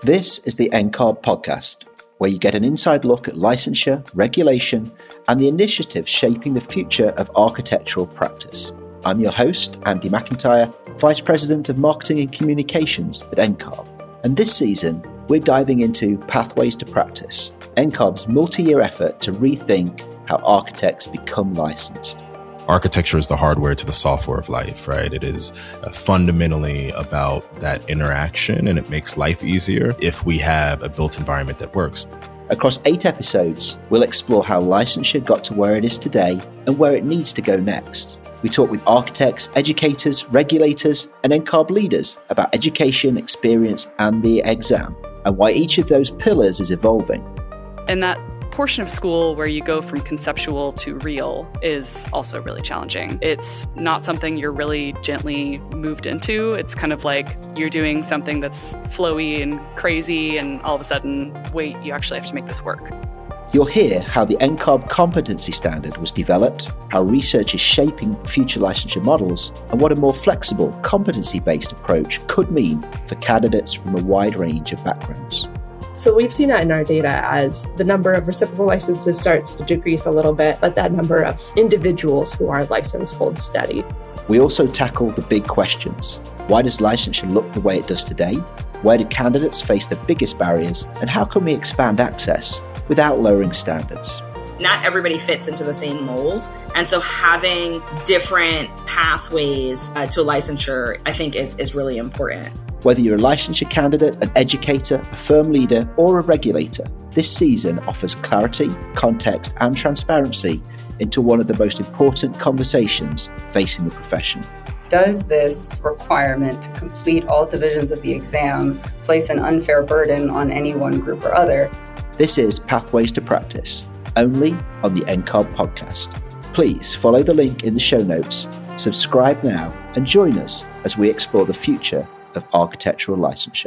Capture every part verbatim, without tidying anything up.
This is the N C A R B podcast, where you get an inside look at licensure, regulation, and the initiatives shaping the future of architectural practice. I'm your host, Andy McIntyre, Vice President of Marketing and Communications at N C A R B. And this season, we're diving into Pathways to Practice, N C A R B's multi-year effort to rethink how architects become licensed. Architecture is the hardware to the software of life, right? It is uh, fundamentally about that interaction, and it makes life easier if we have a built environment that works. Across eight episodes, we'll explore how licensure got to where it is today and where it needs to go next. We talk with architects, educators, regulators, and N C A R B leaders about education, experience, and the exam, and why each of those pillars is evolving. And that portion of school where you go from conceptual to real is also really challenging. It's not something you're really gently moved into. It's kind of like you're doing something that's flowy and crazy, and all of a sudden, wait, you actually have to make this work. You'll hear how the N C A R B competency standard was developed, how research is shaping future licensure models, and what a more flexible, competency-based approach could mean for candidates from a wide range of backgrounds. So we've seen that in our data as the number of reciprocal licenses starts to decrease a little bit, but that number of individuals who are licensed holds steady. We also tackle the big questions. Why does licensure look the way it does today? Where do candidates face the biggest barriers? And how can we expand access without lowering standards? Not everybody fits into the same mold. And so having different pathways uh, to licensure, I think, is, is really important. Whether you're a licensure candidate, an educator, a firm leader, or a regulator, this season offers clarity, context, and transparency into one of the most important conversations facing the profession. Does this requirement to complete all divisions of the exam place an unfair burden on any one group or other? This is Pathways to Practice, only on the N C A R B podcast. Please follow the link in the show notes, subscribe now, and join us as we explore the future of architectural licensure.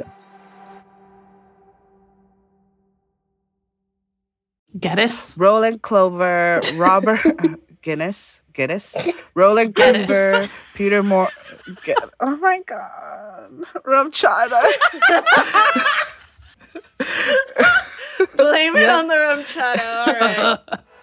Geddes. Roland Clover, Robert Guinness, Guinness, Roland Clover, Peter Moore. Get, oh my God, rum chata. Blame it Yep. on the rum chata. All right.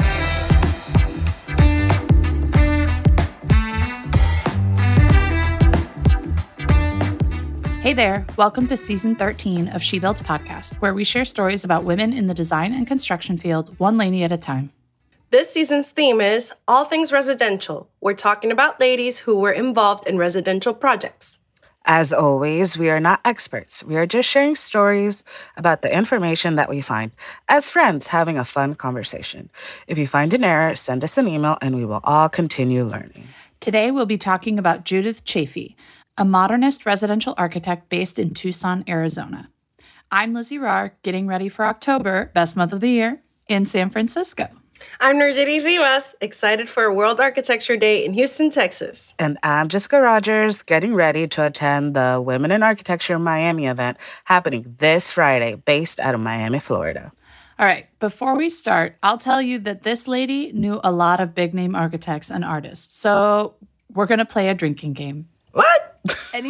Hey there, welcome to Season thirteen of She Builds Podcast, where we share stories about women in the design and construction field, one lady at a time. This season's theme is All Things Residential. We're talking about ladies who were involved in residential projects. As always, we are not experts. We are just sharing stories about the information that we find as friends having a fun conversation. If you find an error, send us an email and we will all continue learning. Today, we'll be talking about Judith Chafee, a modernist residential architect based in Tucson, Arizona. I'm Lizzie Rahr, getting ready for October, best month of the year, in San Francisco. I'm Nurjiti Rivas, excited for World Architecture Day in Houston, Texas. And I'm Jessica Rogers, getting ready to attend the Women in Architecture Miami event happening this Friday, based out of Miami, Florida. All right, before we start, I'll tell you that this lady knew a lot of big-name architects and artists, so we're going to play a drinking game. What? Any-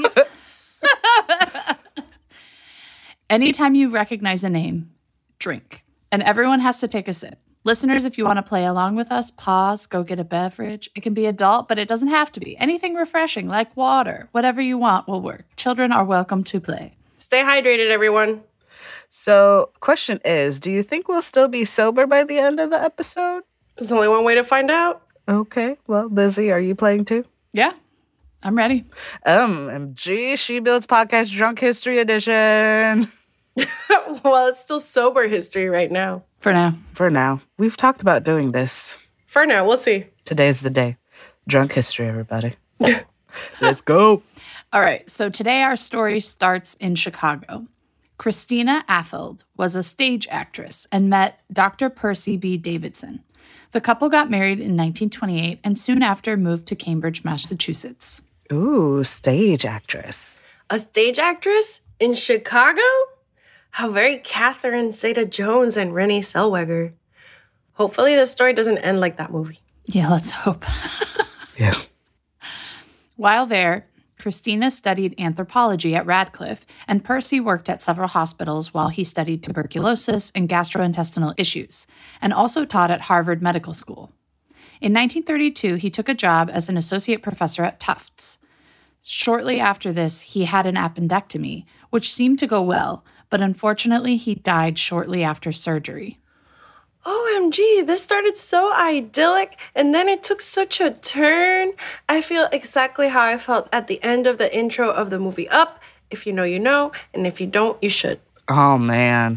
Anytime you recognize a name, drink. And everyone has to take a sip. Listeners, if you want to play along with us, pause, go get a beverage. It can be adult, but it doesn't have to be. Anything refreshing, like water, whatever you want will work. Children are welcome to play. Stay hydrated, everyone. So, question is, do you think we'll still be sober by the end of the episode? There's only one way to find out. Okay, well, Lizzie, are you playing too? Yeah, I'm ready. Um, M G, She Builds Podcast Drunk History Edition. Well, it's still sober history right now. For now. For now. We've talked about doing this. For now, we'll see. Today's the day. Drunk history, everybody. Let's go. All right, so today our story starts in Chicago. Christina Affeldt was a stage actress and met Doctor Percy B. Davidson. The couple got married in nineteen twenty-eight and soon after moved to Cambridge, Massachusetts. Ooh, stage actress. A stage actress in Chicago? How very Catherine Zeta-Jones and Renee Zellweger. Hopefully this story doesn't end like that movie. Yeah, let's hope. Yeah. While there, Christina studied anthropology at Radcliffe, and Percy worked at several hospitals while he studied tuberculosis and gastrointestinal issues, and also taught at Harvard Medical School. In nineteen thirty-two, he took a job as an associate professor at Tufts. Shortly after this, he had an appendectomy, which seemed to go well, but unfortunately, he died shortly after surgery. O M G, this started so idyllic, and then it took such a turn. I feel exactly how I felt at the end of the intro of the movie Up. If you know, you know, and if you don't, you should. Oh, man.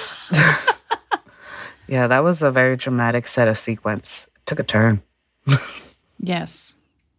Yeah, that was a very dramatic set of sequence. It took a turn. Yes.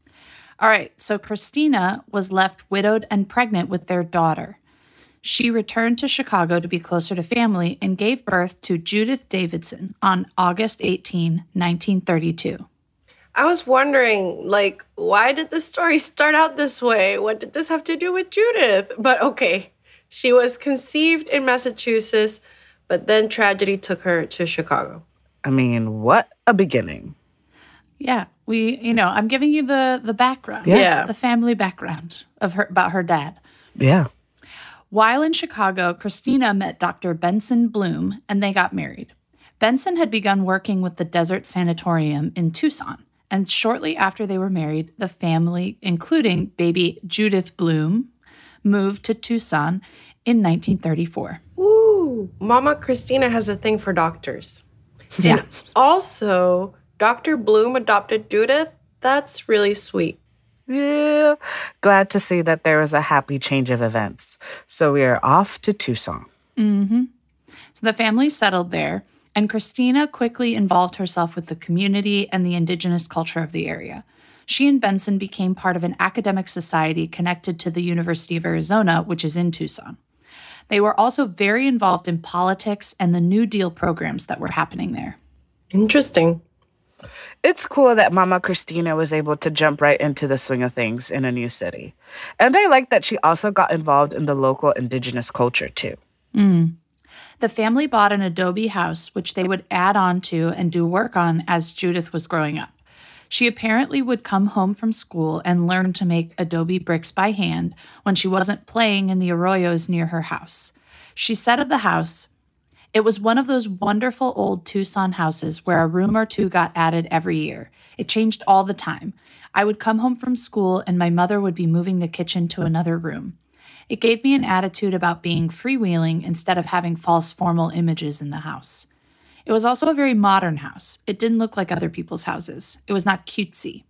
All right, so Christina was left widowed and pregnant with their daughter. She returned to Chicago to be closer to family and gave birth to Judith Davidson on August eighteenth, nineteen thirty-two. I was wondering, like, why did the story start out this way? What did this have to do with Judith? But okay, she was conceived in Massachusetts, but then tragedy took her to Chicago. I mean, what a beginning. Yeah, we, you know, I'm giving you the the background. Yeah. Yeah. The family background of her about her dad. Yeah. While in Chicago, Christina met Doctor Benson Bloom, and they got married. Benson had begun working with the Desert Sanatorium in Tucson, and shortly after they were married, the family, including baby Judith Bloom, moved to Tucson in nineteen thirty-four. Ooh, Mama Christina has a thing for doctors. Yeah. And also, Doctor Bloom adopted Judith. That's really sweet. Yeah. Glad to see that there was a happy change of events. So we are off to Tucson. Mm-hmm. So the family settled there, and Christina quickly involved herself with the community and the indigenous culture of the area. She and Benson became part of an academic society connected to the University of Arizona, which is in Tucson. They were also very involved in politics and the New Deal programs that were happening there. Interesting. It's cool that Mama Christina was able to jump right into the swing of things in a new city. And I like that she also got involved in the local indigenous culture, too. Mm. The family bought an adobe house, which they would add on to and do work on as Judith was growing up. She apparently would come home from school and learn to make adobe bricks by hand when she wasn't playing in the arroyos near her house. She said of the house, "It was one of those wonderful old Tucson houses where a room or two got added every year. It changed all the time. I would come home from school and my mother would be moving the kitchen to another room. It gave me an attitude about being freewheeling instead of having false formal images in the house. It was also a very modern house. It didn't look like other people's houses. It was not cutesy.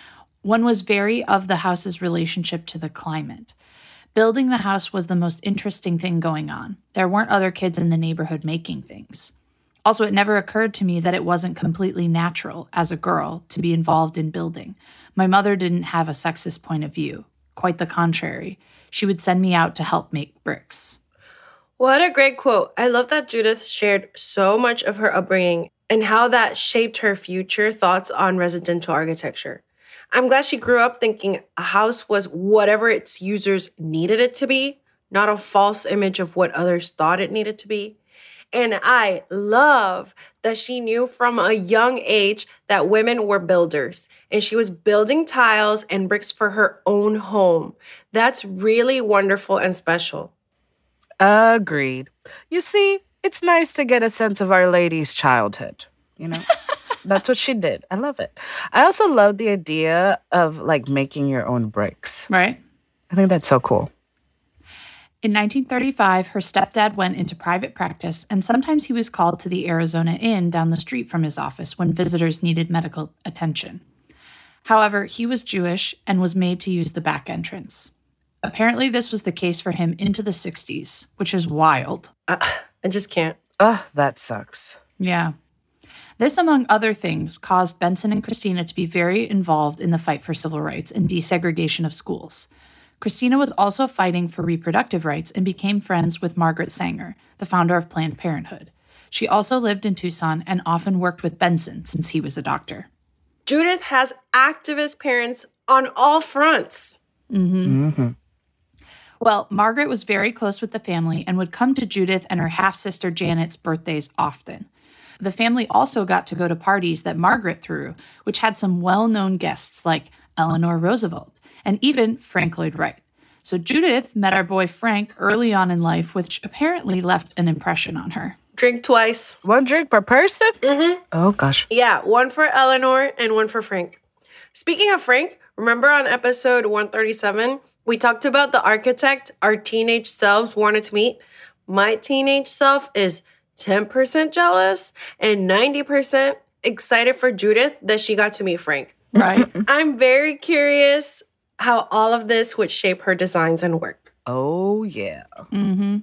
One was very of the house's relationship to the climate. Building the house was the most interesting thing going on. There weren't other kids in the neighborhood making things. Also, it never occurred to me that it wasn't completely natural, as a girl, to be involved in building. My mother didn't have a sexist point of view. Quite the contrary. She would send me out to help make bricks." What a great quote. I love that Judith shared so much of her upbringing and how that shaped her future thoughts on residential architecture. I'm glad she grew up thinking a house was whatever its users needed it to be, not a false image of what others thought it needed to be. And I love that she knew from a young age that women were builders, and she was building tiles and bricks for her own home. That's really wonderful and special. Agreed. You see, it's nice to get a sense of Our Lady's childhood, you know? That's what she did. I love it. I also love the idea of, like, making your own bricks. Right? I think that's so cool. In nineteen thirty-five, her stepdad went into private practice, and sometimes he was called to the Arizona Inn down the street from his office when visitors needed medical attention. However, he was Jewish and was made to use the back entrance. Apparently, this was the case for him into the sixties, which is wild. Uh, I just can't. Ugh, that sucks. Yeah. This, among other things, caused Benson and Christina to be very involved in the fight for civil rights and desegregation of schools. Christina was also fighting for reproductive rights and became friends with Margaret Sanger, the founder of Planned Parenthood. She also lived in Tucson and often worked with Benson since he was a doctor. Judith has activist parents on all fronts. Mm-hmm. Mm-hmm. Well, Margaret was very close with the family and would come to Judith and her half-sister Janet's birthdays often. The family also got to go to parties that Margaret threw, which had some well-known guests like Eleanor Roosevelt and even Frank Lloyd Wright. So Judith met our boy Frank early on in life, which apparently left an impression on her. Drink twice. One drink per person? Mm-hmm. Oh, gosh. Yeah, one for Eleanor and one for Frank. Speaking of Frank, remember on episode one thirty-seven, we talked about the architect our teenage selves wanted to meet? My teenage self is ten percent jealous and ninety percent excited for Judith that she got to meet Frank. Right. I'm very curious how all of this would shape her designs and work. Oh, yeah. Mm-hmm.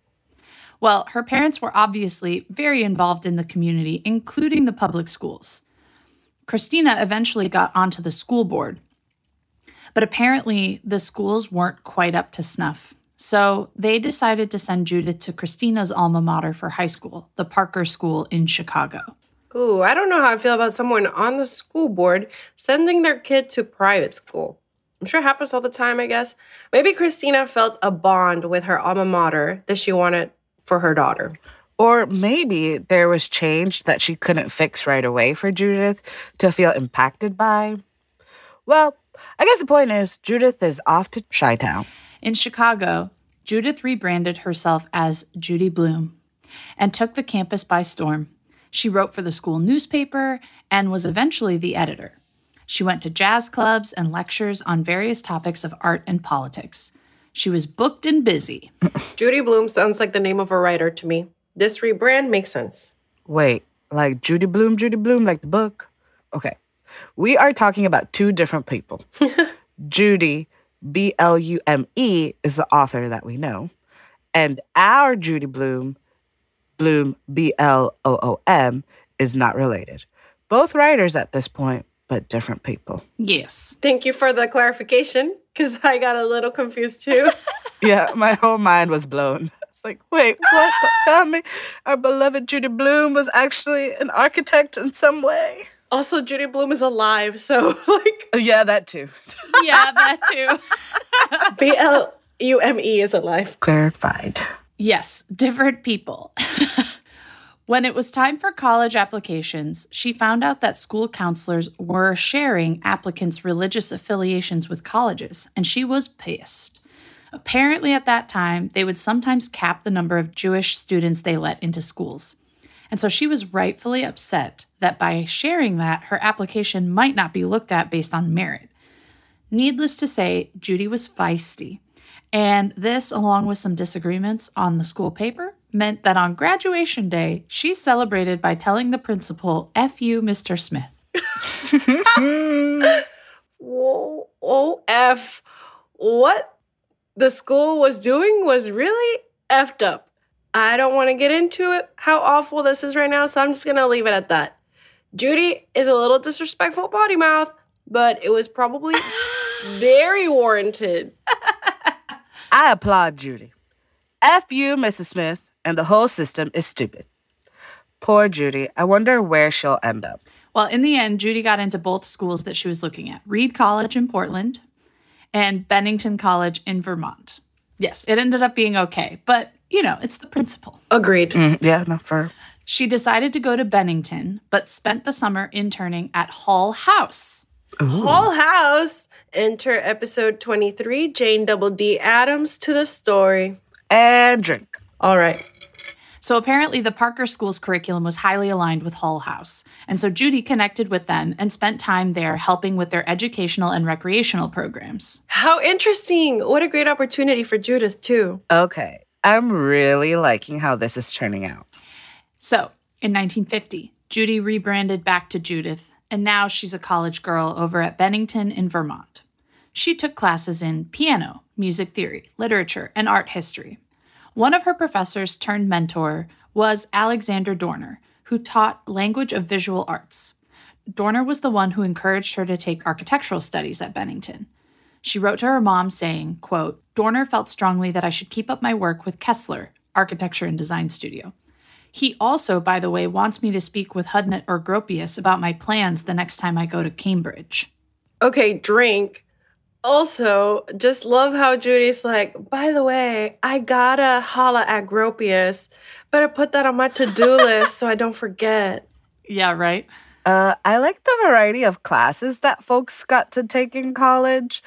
Well, her parents were obviously very involved in the community, including the public schools. Christina eventually got onto the school board, but apparently the schools weren't quite up to snuff. So they decided to send Judith to Christina's alma mater for high school, the Parker School in Chicago. Ooh, I don't know how I feel about someone on the school board sending their kid to private school. I'm sure it happens all the time, I guess. Maybe Christina felt a bond with her alma mater that she wanted for her daughter. Or maybe there was change that she couldn't fix right away for Judith to feel impacted by. Well, I guess the point is Judith is off to Chi-Town. In Chicago, Judith rebranded herself as Judy Blume and took the campus by storm. She wrote for the school newspaper and was eventually the editor. She went to jazz clubs and lectures on various topics of art and politics. She was booked and busy. Judy Blume sounds like the name of a writer to me. This rebrand makes sense. Wait, like Judy Blume, Judy Blume, like the book? Okay. We are talking about two different people. Judy, B L U M E, is the author that we know. And our Judy Blume, Bloom, B L O O M, is not related. Both writers at this point, but different people. Yes. Thank you for the clarification, because I got a little confused too. Yeah, my whole mind was blown. It's like, wait, what? Tell me, our beloved Judy Blume was actually an architect in some way. Also, Judy Blume is alive, so like... Yeah, that too. Yeah, that too. B L U M E is alive. Clarified. Yes, different people. When it was time for college applications, she found out that school counselors were sharing applicants' religious affiliations with colleges, and she was pissed. Apparently at that time, they would sometimes cap the number of Jewish students they let into schools. And so she was rightfully upset that by sharing that, her application might not be looked at based on merit. Needless to say, Judy was feisty. And this, along with some disagreements on the school paper, meant that on graduation day, she celebrated by telling the principal, F you, Mister Smith. Whoa, O F. What the school was doing was really effed up. I don't want to get into it, how awful this is right now, so I'm just going to leave it at that. Judy is a little disrespectful potty mouth, but it was probably very warranted. I applaud Judy. F you, Missus Smith, and the whole system is stupid. Poor Judy. I wonder where she'll end up. Well, in the end, Judy got into both schools that she was looking at, Reed College in Portland and Bennington College in Vermont. Yes, it ended up being okay, but, you know, it's the principle. Agreed. Mm, yeah, not for... She decided to go to Bennington, but spent the summer interning at Hull House. Ooh. Hull House. Enter episode twenty-three, Jane Double D Adams to the story. And drink. All right. So apparently the Parker School's curriculum was highly aligned with Hull House. And so Judy connected with them and spent time there helping with their educational and recreational programs. How interesting. What a great opportunity for Judith, too. Okay. I'm really liking how this is turning out. So in nineteen fifty, Judy rebranded back to Judith, and now she's a college girl over at Bennington in Vermont. She took classes in piano, music theory, literature, and art history. One of her professors turned mentor was Alexander Dorner, who taught language of visual arts. Dorner was the one who encouraged her to take architectural studies at Bennington. She wrote to her mom saying, quote, Dorner felt strongly that I should keep up my work with Kessler, Architecture and Design Studio. He also, by the way, wants me to speak with Hudnett or Gropius about my plans the next time I go to Cambridge. Okay, drink. Also, just love how Judy's like, by the way, I gotta holla at Gropius. Better put that on my to-do list so I don't forget. Yeah, right? Uh, I like the variety of classes that folks got to take in college,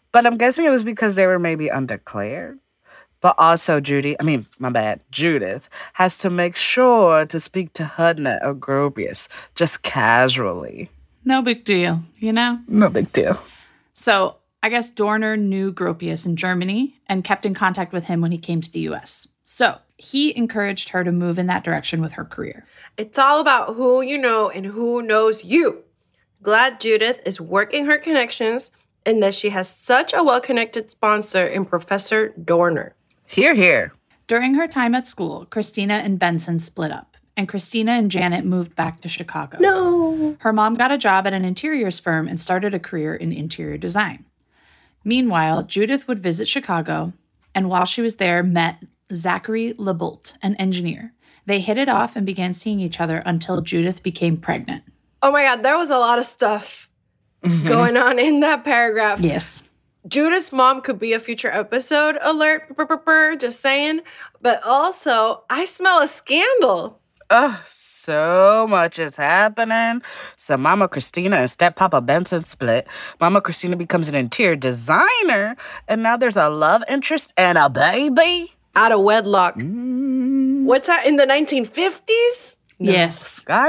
But I'm guessing it was because they were maybe undeclared. But also Judy, I mean, my bad, Judith, has to make sure to speak to Hudnett or Gropius just casually. No big deal, you know? No big deal. So I guess Dorner knew Gropius in Germany and kept in contact with him when he came to the U S. So he encouraged her to move in that direction with her career. It's all about who you know and who knows you. Glad Judith is working her connections and that she has such a well-connected sponsor in Professor Dorner. Hear, hear. During her time at school, Christina and Benson split up, and Christina and Janet moved back to Chicago. No. Her mom got a job at an interiors firm and started a career in interior design. Meanwhile, Judith would visit Chicago, and while she was there, met Zachary LeBolt, an engineer. They hit it off and began seeing each other until Judith became pregnant. Oh my God, there was a lot of stuff mm-hmm. going on in that paragraph. Yes. Judith's mom could be a future episode alert, burr, burr, burr, just saying. But also, I smell a scandal. Ugh, so much is happening. So Mama Christina and Step Papa Benson split. Mama Christina becomes an interior designer. And now there's a love interest and a baby. Out of wedlock. Mm. What's that, in the nineteen fifties? No. Yes.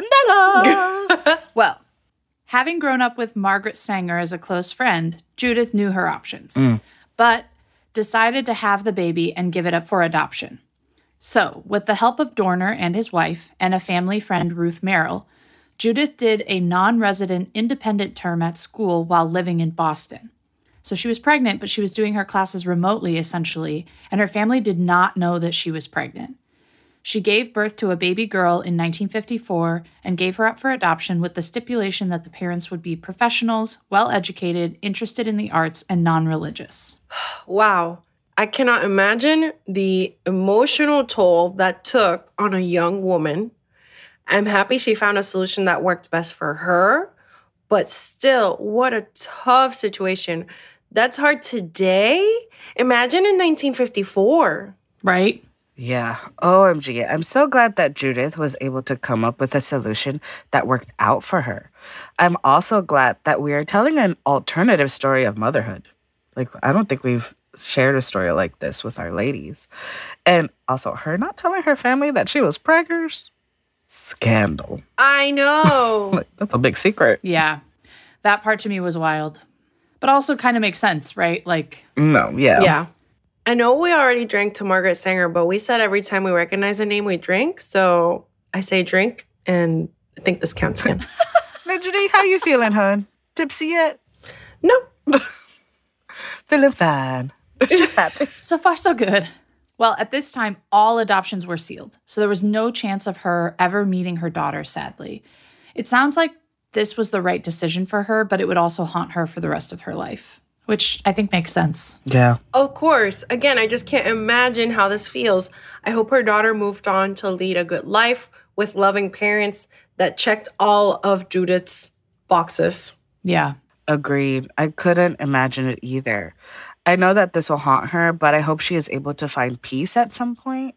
Scandalous. Well, having grown up with Margaret Sanger as a close friend, Judith knew her options, mm. but decided to have the baby and give it up for adoption. So, with the help of Dorner and his wife and a family friend, Ruth Merrill, Judith did a non-resident independent term at school while living in Boston. So she was pregnant, but she was doing her classes remotely, essentially, and her family did not know that she was pregnant. She gave birth to a baby girl in nineteen fifty-four and gave her up for adoption with the stipulation that the parents would be professionals, well-educated, interested in the arts, and non-religious. Wow. I cannot imagine the emotional toll that took on a young woman. I'm happy she found a solution that worked best for her, but still, what a tough situation. That's hard today. Imagine in nineteen fifty-four. Right? Yeah, O M G. I'm so glad that Judith was able to come up with a solution that worked out for her. I'm also glad that we are telling an alternative story of motherhood. Like, I don't think we've shared a story like this with our ladies. And also, her not telling her family that she was preggers. Scandal. I know. Like, that's a big secret. Yeah. That part to me was wild. But also kind of makes sense, right? Like, no, yeah. Yeah. I know we already drank to Margaret Sanger, but we said every time we recognize a name, we drink. So I say drink, and I think this counts again. Legendary, how you feeling, hon? Tipsy yet? No. Feeling fine. Just happy. So far, so good. Well, at this time, all adoptions were sealed. So there was no chance of her ever meeting her daughter, sadly. It sounds like this was the right decision for her, but it would also haunt her for the rest of her life. Which I think makes sense. Yeah. Of course. Again, I just can't imagine how this feels. I hope her daughter moved on to lead a good life with loving parents that checked all of Judith's boxes. Yeah. Agreed. I couldn't imagine it either. I know that this will haunt her, but I hope she is able to find peace at some point.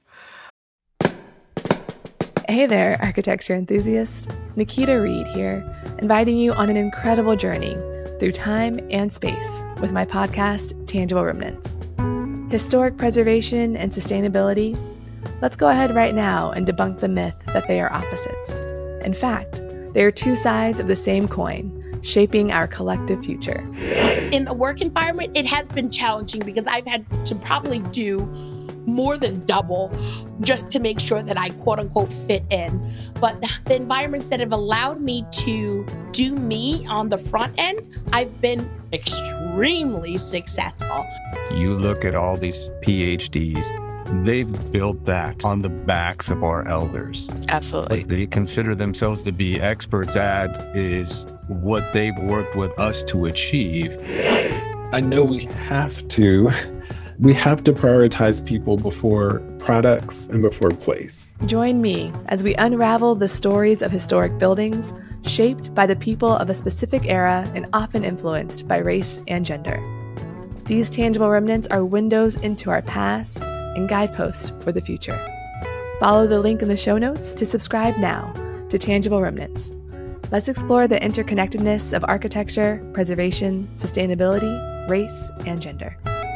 Hey there, architecture enthusiast. Nikita Reed here, inviting you on an incredible journey through time and space with my podcast, Tangible Remnants. Historic preservation and sustainability? Let's go ahead right now and debunk the myth that they are opposites. In fact, they are two sides of the same coin, shaping our collective future. In a work environment, it has been challenging because I've had to probably do more than double just to make sure that I quote unquote fit in. But the environments that have allowed me to do me on the front end, I've been extremely successful. You look at all these P H Ds, they've built that on the backs of our elders. Absolutely. What they consider themselves to be experts at is what they've worked with us to achieve. I know we have to We have to prioritize people before products and before place. Join me as we unravel the stories of historic buildings shaped by the people of a specific era and often influenced by race and gender. These tangible remnants are windows into our past and guideposts for the future. Follow the link in the show notes to subscribe now to Tangible Remnants. Let's explore the interconnectedness of architecture, preservation, sustainability, race, and gender.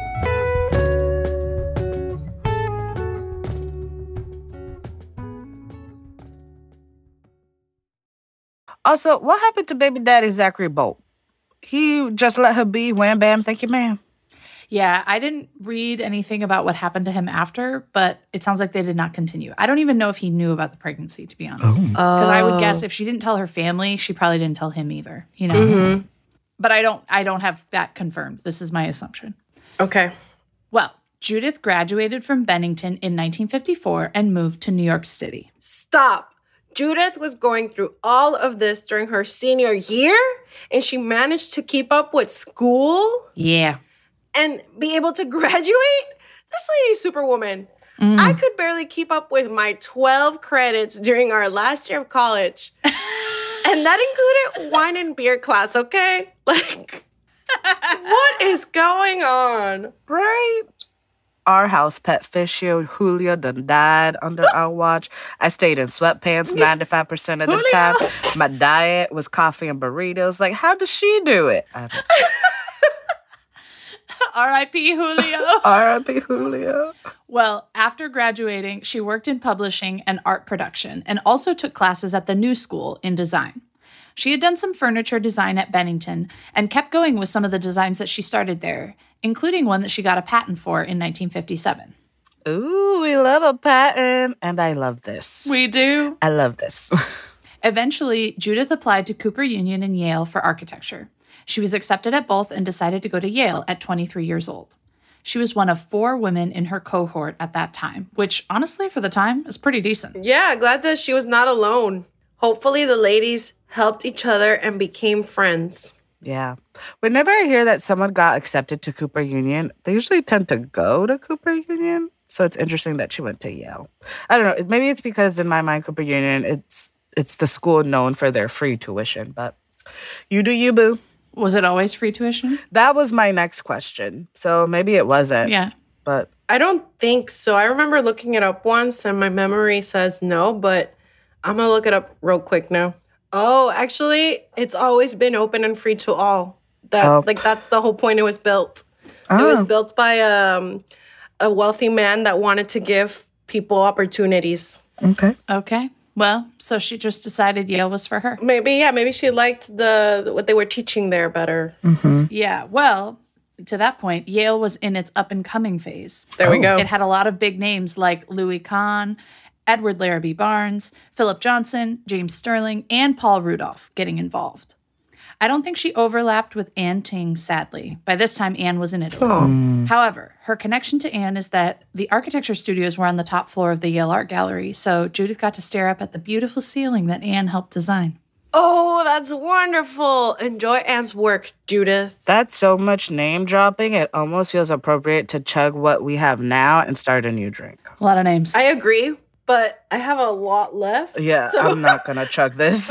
Also, what happened to baby daddy Zachary Bolt? He just let her be, wham bam, thank you, ma'am. Yeah, I didn't read anything about what happened to him after, but it sounds like they did not continue. I don't even know if he knew about the pregnancy, to be honest. Because Oh. I would guess if she didn't tell her family, she probably didn't tell him either, you know? Mhm. But I don't I don't have that confirmed. This is my assumption. Okay. Well, Judith graduated from Bennington in nineteen fifty-four and moved to New York City. Stop. Judith was going through all of this during her senior year, and she managed to keep up with school Yeah. and be able to graduate? This lady's superwoman. Mm. I could barely keep up with my twelve credits during our last year of college. And that included wine and beer class, okay? Like, what is going on? Right? Our house pet Fischio, Julio, done died under our watch. I stayed in sweatpants ninety-five percent of the Julio. time. My diet was coffee and burritos. Like, how does she do it? I don't R I P Julio. R I P Julio. Well, after graduating, she worked in publishing and art production and also took classes at the New School in design. She had done some furniture design at Bennington and kept going with some of the designs that she started there, including one that she got a patent for in nineteen fifty-seven. Ooh, we love a patent. And I love this. We do. I love this. Eventually, Judith applied to Cooper Union and Yale for architecture. She was accepted at both and decided to go to Yale at twenty-three years old. She was one of four women in her cohort at that time, which honestly, for the time, is pretty decent. Yeah, glad that she was not alone. Hopefully the ladies helped each other and became friends. Yeah. Whenever I hear that someone got accepted to Cooper Union, they usually tend to go to Cooper Union. So it's interesting that she went to Yale. I don't know. Maybe it's because in my mind, Cooper Union, it's it's the school known for their free tuition. But you do you, boo. Was it always free tuition? That was my next question. So maybe it wasn't. Yeah. But I don't think so. I remember looking it up once and my memory says no, but I'm going to look it up real quick now. Oh, actually, it's always been open and free to all. That Oh. like that's the whole point it was built. It Oh. was built by um, a wealthy man that wanted to give people opportunities. Okay. Okay. Well, so she just decided Yale was for her. Maybe, yeah, maybe she liked the what they were teaching there better. Mm-hmm. Yeah. Well, to that point, Yale was in its up and coming phase. There we go. It had a lot of big names like Louis Kahn, Edward Larrabee Barnes, Philip Johnson, James Sterling, and Paul Rudolph getting involved. I don't think she overlapped with Anne Ting, sadly. By this time, Anne was in Italy. Mm. However, her connection to Anne is that the architecture studios were on the top floor of the Yale Art Gallery, so Judith got to stare up at the beautiful ceiling that Anne helped design. Oh, that's wonderful. Enjoy Anne's work, Judith. That's so much name dropping. It almost feels appropriate to chug what we have now and start a new drink. A lot of names. I agree, but I have a lot left. Yeah, so I'm not going to chug this.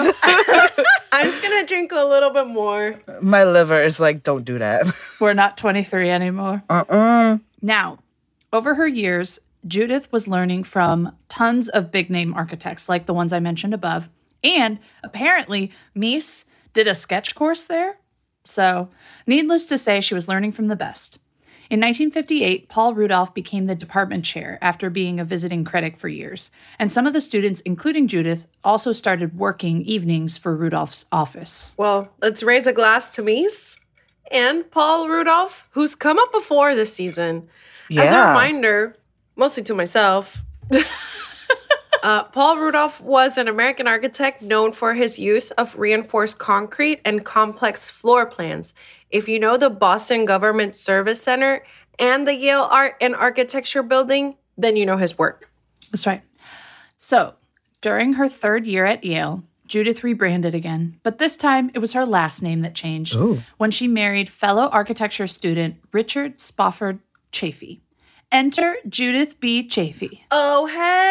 I'm just going to drink a little bit more. My liver is like, don't do that. We're not twenty-three anymore. Uh-uh. Now, over her years, Judith was learning from tons of big name architects like the ones I mentioned above. And apparently, Mies did a sketch course there. So, needless to say, she was learning from the best. In nineteen fifty-eight, Paul Rudolph became the department chair after being a visiting critic for years. And some of the students, including Judith, also started working evenings for Rudolph's office. Well, let's raise a glass to Mies and Paul Rudolph, who's come up before this season. As a Yeah. reminder, mostly to myself, uh, Paul Rudolph was an American architect known for his use of reinforced concrete and complex floor plans. If you know the Boston Government Service Center and the Yale Art and Architecture Building, then you know his work. That's right. So, during her third year at Yale, Judith rebranded again, but this time it was her last name that changed Ooh. when she married fellow architecture student Richard Spofford Chafee. Enter Judith B. Chafee. Oh,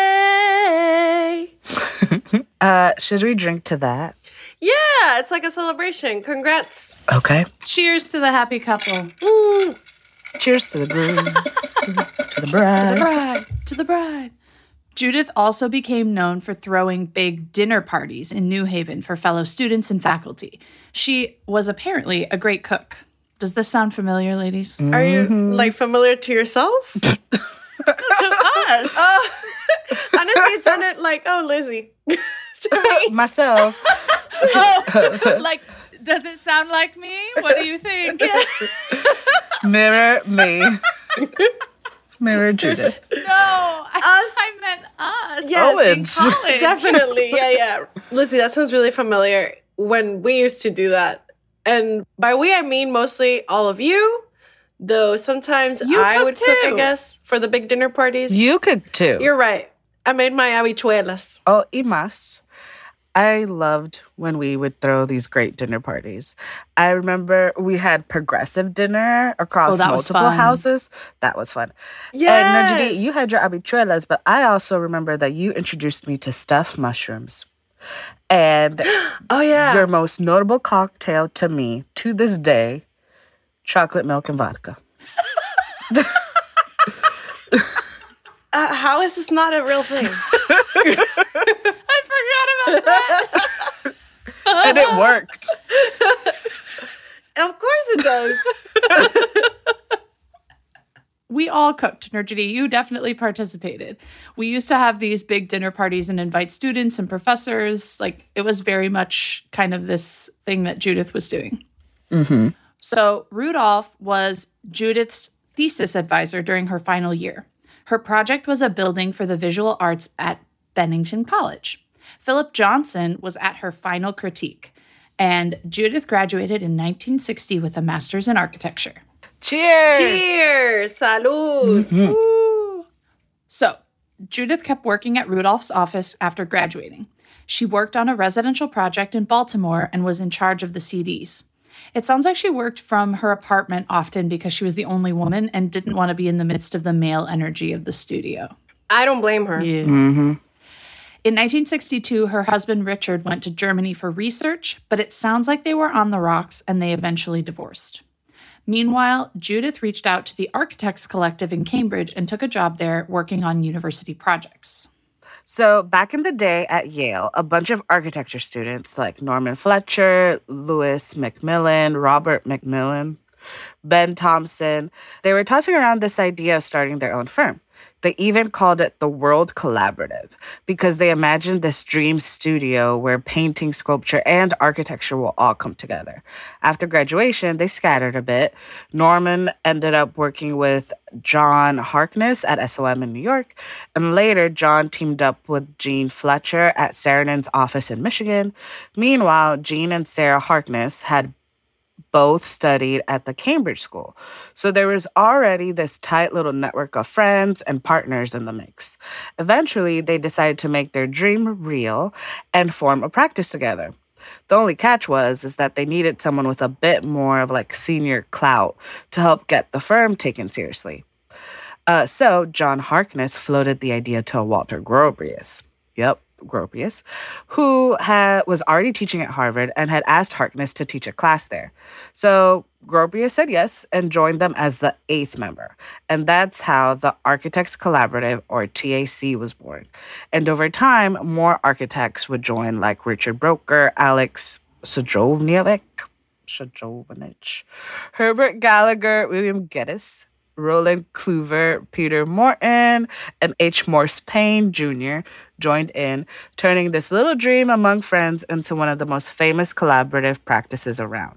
hey! Uh, should we drink to that? Yeah, it's like a celebration. Congrats. Okay. Cheers to the happy couple. Mm. Cheers to the groom. to the To the bride. bride. To the bride. Judith also became known for throwing big dinner parties in New Haven for fellow students and faculty. She was apparently a great cook, Does this sound familiar, ladies? Mm-hmm. Are you like familiar to yourself? To us. Oh, honestly, it sounded like, oh, Lizzie. To me. Myself. Oh, like, does it sound like me? What do you think? Mirror me. Mirror Judith. No, I, I meant us. Yes, Owens. in college. Definitely. Yeah, yeah. Lizzie, that sounds really familiar when we used to do that. And by we, I mean mostly all of you, though sometimes You I cook would cook, I too. guess, for the big dinner parties. You could too. You're right. I made my habichuelas. Oh, y más. I loved when we would throw these great dinner parties. I remember we had progressive dinner across Oh, that was multiple fun. houses. That was fun. Yes. And Najdi, you had your habichuelas, but I also remember that you introduced me to stuffed mushrooms. And oh yeah, your most notable cocktail to me, to this day, chocolate milk and vodka. uh, how is this not a real thing? I forgot about that. And it worked. Of course it does. We all cooked, Nurjity. You definitely participated. We used to have these big dinner parties and invite students and professors. Like, it was very much kind of this thing that Judith was doing. Mm-hmm. So Rudolph was Judith's thesis advisor during her final year. Her project was a building for the visual arts at Bennington College. Philip Johnson was at her final critique. And Judith graduated in nineteen sixty with a master's in architecture. Cheers! Cheers! Salud! Mm-hmm. So, Judith kept working at Rudolph's office after graduating. She worked on a residential project in Baltimore and was in charge of the C Ds. It sounds like she worked from her apartment often because she was the only woman and didn't want to be in the midst of the male energy of the studio. I don't blame her. Yeah. Mm-hmm. In nineteen sixty-two, her husband Richard went to Germany for research, but it sounds like they were on the rocks and they eventually divorced. Meanwhile, Judith reached out to the Architects Collective in Cambridge and took a job there working on university projects. So back in the day at Yale, a bunch of architecture students like Norman Fletcher, Louis Macmillan, Robert Macmillan, Ben Thompson, they were tossing around this idea of starting their own firm. They even called it the World Collaborative because they imagined this dream studio where painting, sculpture, and architecture will all come together. After graduation, they scattered a bit. Norman ended up working with John Harkness at S O M in New York, and later John teamed up with Jean Fletcher at Saarinen office in Michigan. Meanwhile, Jean and Sarah Harkness had both studied at the Cambridge School. So there was already this tight little network of friends and partners in the mix. Eventually, they decided to make their dream real and form a practice together. The only catch was is that they needed someone with a bit more of like senior clout to help get the firm taken seriously. Uh, so John Harkness floated the idea to Walter Gropius. Yep. Gropius, who had, was already teaching at Harvard and had asked Harkness to teach a class there. So Gropius said yes and joined them as the eighth member. And that's how the Architects Collaborative, or T A C, was born. And over time, more architects would join, like Richard Broker, Alex Sojovniak, Sojovanich, Herbert Gallagher, William Geddes, Roland Kluver, Peter Morton, and H. Morse Payne Junior joined in, turning this little dream among friends into one of the most famous collaborative practices around.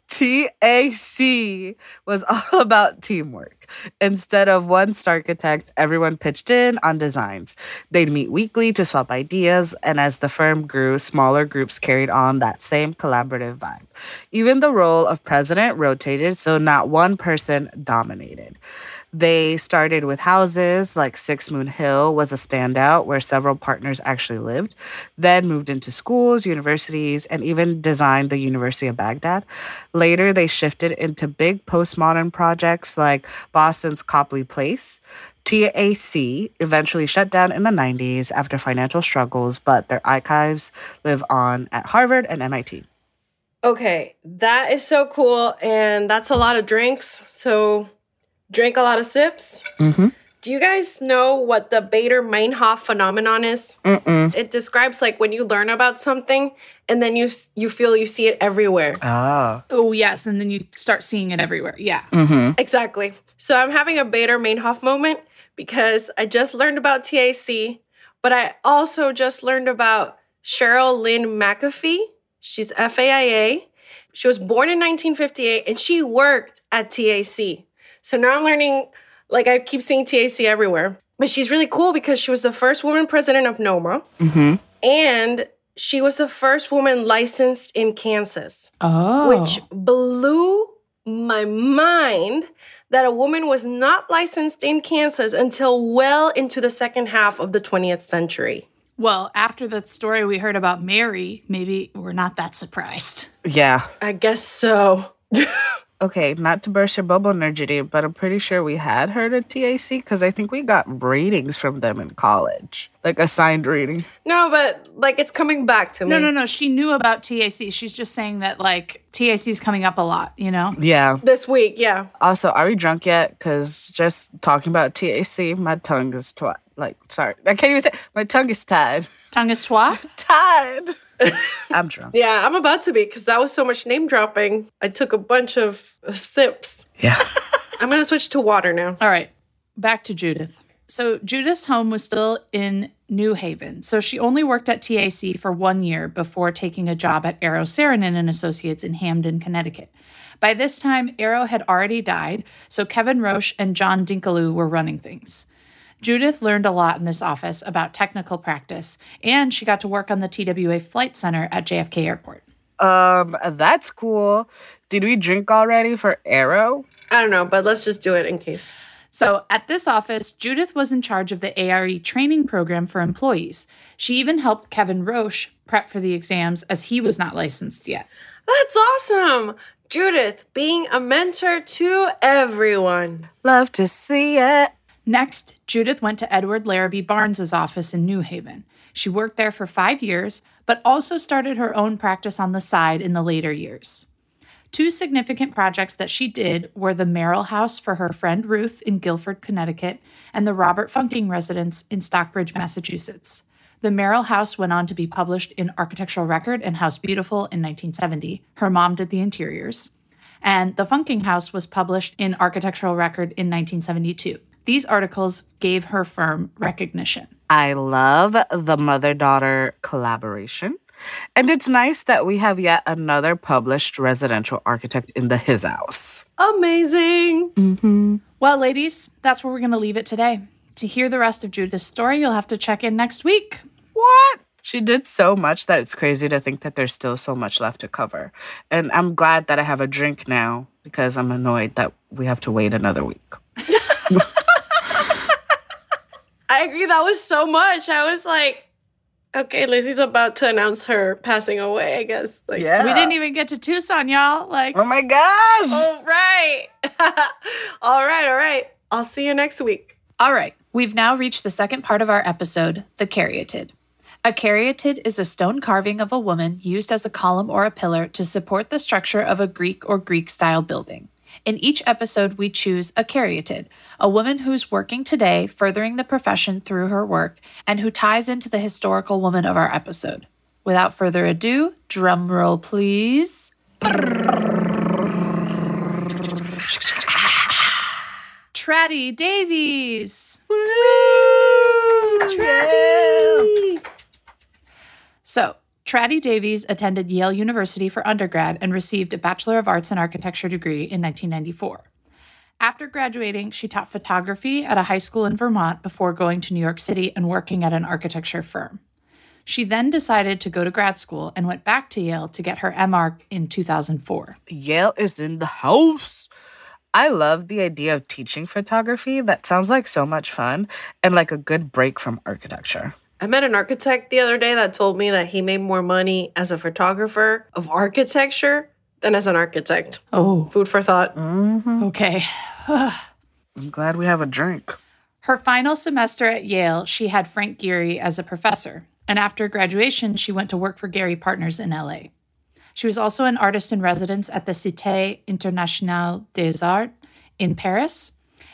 T A C was all about teamwork. Instead of one star architect, everyone pitched in on designs. They'd meet weekly to swap ideas, and as the firm grew, smaller groups carried on that same collaborative vibe. Even the role of president rotated, so not one person dominated. They started with houses, like Six Moon Hill was a standout where several partners actually lived, then moved into schools, universities, and even designed the University of Baghdad. Later, they shifted into big postmodern projects like Boston's Copley Place. T A C eventually shut down in the nineties after financial struggles, but their archives live on at Harvard and M I T. Okay, that is so cool, and that's a lot of drinks, so... Drink a lot of sips. Mm-hmm. Do you guys know what the Baader-Meinhof phenomenon is? Mm-mm. It describes like when you learn about something and then you you feel you see it everywhere. Ah. Oh, yes. And then you start seeing it everywhere. Yeah. Mm-hmm. Exactly. So I'm having a Baader-Meinhof moment because I just learned about T A C, but I also just learned about Cheryl Lynn McAfee. She's F A I A. She was born in nineteen fifty-eight and she worked at T A C. So now I'm learning, like I keep seeing T A C everywhere. But she's really cool because she was the first woman president of NOMA. Mm-hmm. And she was the first woman licensed in Kansas. Oh. Which blew my mind that a woman was not licensed in Kansas until well into the second half of the twentieth century. Well, after the story we heard about Mary, maybe we're not that surprised. Yeah. I guess so. Okay, not to burst your bubble, Nergity, but I'm pretty sure we had heard of T A C because I think we got ratings from them in college. Like a signed reading. No, but like it's coming back to me. No, no, no. She knew about T A C. She's just saying that like T A C is coming up a lot, you know? Yeah. This week, yeah. Also, are we drunk yet? Because just talking about T A C, my tongue is twi- like, sorry. I can't even say, my tongue is tied. Tongue is twat? Tied. I'm drunk. Yeah, I'm about to be because that was so much name dropping. I took a bunch of, of sips. Yeah. I'm going to switch to water now. All right, back to Judith. So Judith's home was still in New Haven, so she only worked at T A C for one year before taking a job at Arrow Saarinen and Associates in Hamden, Connecticut. By this time, Arrow had already died, so Kevin Roche and John Dinkaloo were running things. Judith learned a lot in this office about technical practice, and she got to work on the T W A Flight Center at J F K Airport. Um, that's cool. Did we drink already for Arrow? I don't know, but let's just do it in case. So at this office, Judith was in charge of the A R E training program for employees. She even helped Kevin Roche prep for the exams as he was not licensed yet. That's awesome. Judith, being a mentor to everyone. Love to see it. Next, Judith went to Edward Larrabee Barnes's office in New Haven. She worked there for five years, but also started her own practice on the side in the later years. Two significant projects that she did were the Merrill House for her friend Ruth in Guilford, Connecticut, and the Robert Funking residence in Stockbridge, Massachusetts. The Merrill House went on to be published in Architectural Record and House Beautiful in nineteen seventy. Her mom did the interiors. And the Funking House was published in Architectural Record in nineteen seventy-two. These articles gave her firm recognition. I love the mother-daughter collaboration. And it's nice that we have yet another published residential architect in the His House. Amazing. Mm-hmm. Well, ladies, that's where we're going to leave it today. To hear the rest of Judith's story, you'll have to check in next week. What? She did so much that it's crazy to think that there's still so much left to cover. And I'm glad that I have a drink now because I'm annoyed that we have to wait another week. I agree. That was so much. I was like, okay, Lizzie's about to announce her passing away, I guess. Like, yeah. We didn't even get to Tucson, y'all. Like, oh my gosh. All right. all right. All right. I'll see you next week. All right. We've now reached the second part of our episode, the caryatid. A caryatid is a stone carving of a woman used as a column or a pillar to support the structure of a Greek or Greek-style building. In each episode, we choose a caryatid, a woman who's working today, furthering the profession through her work, and who ties into the historical woman of our episode. Without further ado, drum roll, please. Traddy Davies. Woo! Traddy! So, Traddy Davies attended Yale University for undergrad and received a Bachelor of Arts in Architecture degree in nineteen ninety-four. After graduating, she taught photography at a high school in Vermont before going to New York City and working at an architecture firm. She then decided to go to grad school and went back to Yale to get her M Arch in two thousand four. Yale is in the house. I love the idea of teaching photography. That sounds like so much fun and like a good break from architecture. I met an architect the other day that told me that he made more money as a photographer of architecture than as an architect. Oh. Food for thought. Mm-hmm. Okay. I'm glad we have a drink. Her final semester at Yale, she had Frank Gehry as a professor. And after graduation, she went to work for Gehry Partners in L A. She was also an artist in residence at the Cité Internationale des Arts in Paris.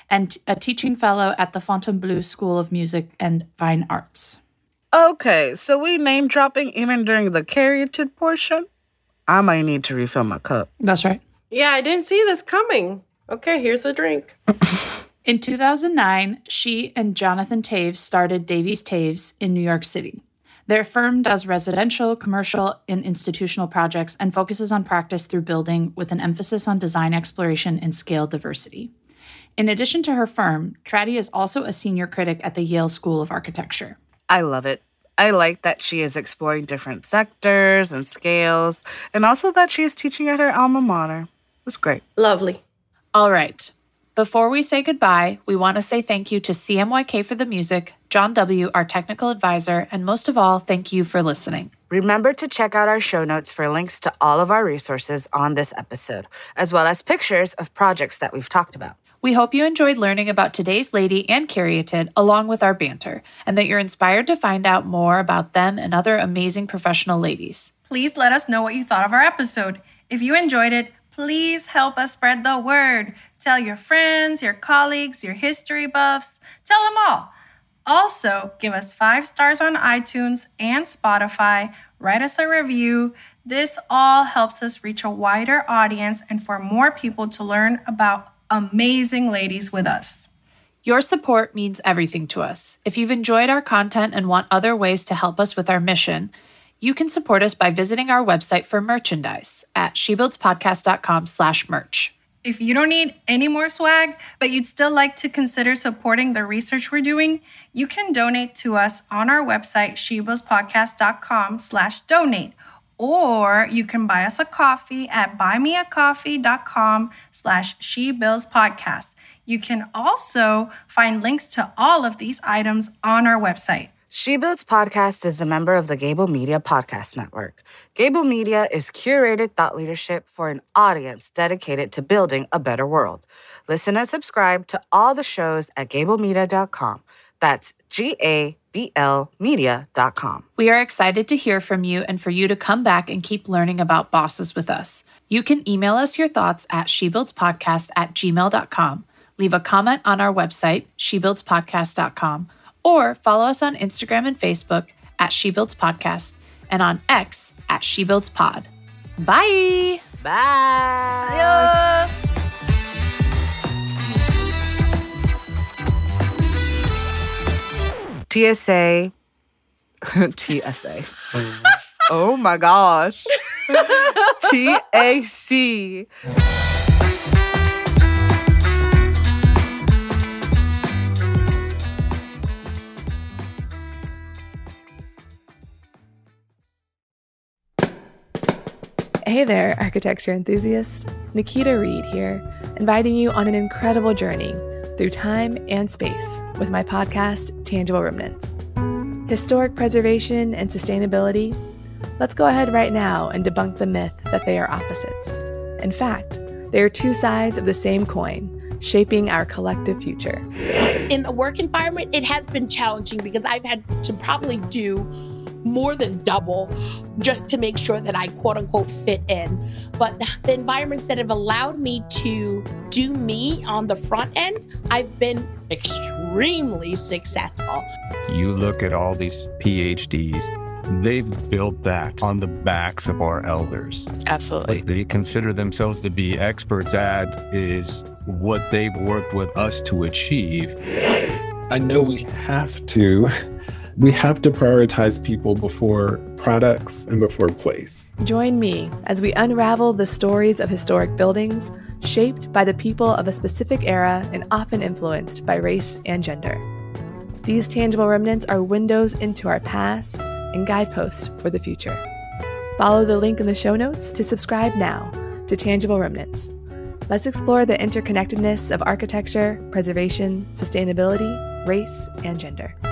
and a teaching fellow at the Fontainebleau School of Music and Fine Arts. Okay, so we name dropping even during the caryatid portion? I might need to refill my cup. That's right. Yeah, I didn't see this coming. Okay, here's the drink. In two thousand nine, she and Jonathan Taves started Davies Taves in New York City. Their firm does residential, commercial, and institutional projects and focuses on practice through building with an emphasis on design exploration and scale diversity. In addition to her firm, Traddy is also a senior critic at the Yale School of Architecture. I love it. I like that she is exploring different sectors and scales, and also that she is teaching at her alma mater. It's great. Lovely. All right. Before we say goodbye, we want to say thank you to C M Y K for the music, John W., our technical advisor, and most of all, thank you for listening. Remember to check out our show notes for links to all of our resources on this episode, as well as pictures of projects that we've talked about. We hope you enjoyed learning about today's lady and caryatid along with our banter, and that you're inspired to find out more about them and other amazing professional ladies. Please let us know what you thought of our episode. If you enjoyed it, please help us spread the word. Tell your friends, your colleagues, your history buffs. Tell them all. Also, give us five stars on iTunes and Spotify. Write us a review. This all helps us reach a wider audience and for more people to learn about amazing ladies with us. Your support means everything to us. If you've enjoyed our content and want other ways to help us with our mission, you can support us by visiting our website for merchandise at shebuildspodcast.com slash merch. If you don't need any more swag, but you'd still like to consider supporting the research we're doing, you can donate to us on our website, shebuildspodcast.com slash donate. Or you can buy us a coffee at buymeacoffee.com slash shebuildspodcast. You can also find links to all of these items on our website. She Builds Podcast is a member of the Gable Media Podcast Network. Gable Media is curated thought leadership for an audience dedicated to building a better world. Listen and subscribe to all the shows at gable media dot com. That's G A B L media dot com. We are excited to hear from you and for you to come back and keep learning about bosses with us. You can email us your thoughts at shebuildspodcast at gmail dot com. Leave a comment on our website, shebuildspodcast dot com. Or follow us on Instagram and Facebook at SheBuildsPodcast and on X at SheBuildsPod. Bye! Bye! Adios! T S A. T S A. Oh my gosh. T A C. Hey there, architecture enthusiast. Nikita Reed here, inviting you on an incredible journey through time and space with my podcast, Tangible Remnants. Historic preservation and sustainability? Let's go ahead right now and debunk the myth that they are opposites. In fact, they are two sides of the same coin, shaping our collective future. In a work environment, it has been challenging because I've had to probably do more than double just to make sure that I quote unquote fit in. But the environments that have allowed me to do me on the front end, I've been extremely successful. You look at all these P H Ds, they've built that on the backs of our elders. Absolutely. What they consider themselves to be experts at is what they've worked with us to achieve. I know we have to. We have to prioritize people before products and before place. Join me as we unravel the stories of historic buildings shaped by the people of a specific era and often influenced by race and gender. These tangible remnants are windows into our past and guideposts for the future. Follow the link in the show notes to subscribe now to Tangible Remnants. Let's explore the interconnectedness of architecture, preservation, sustainability, race, and gender.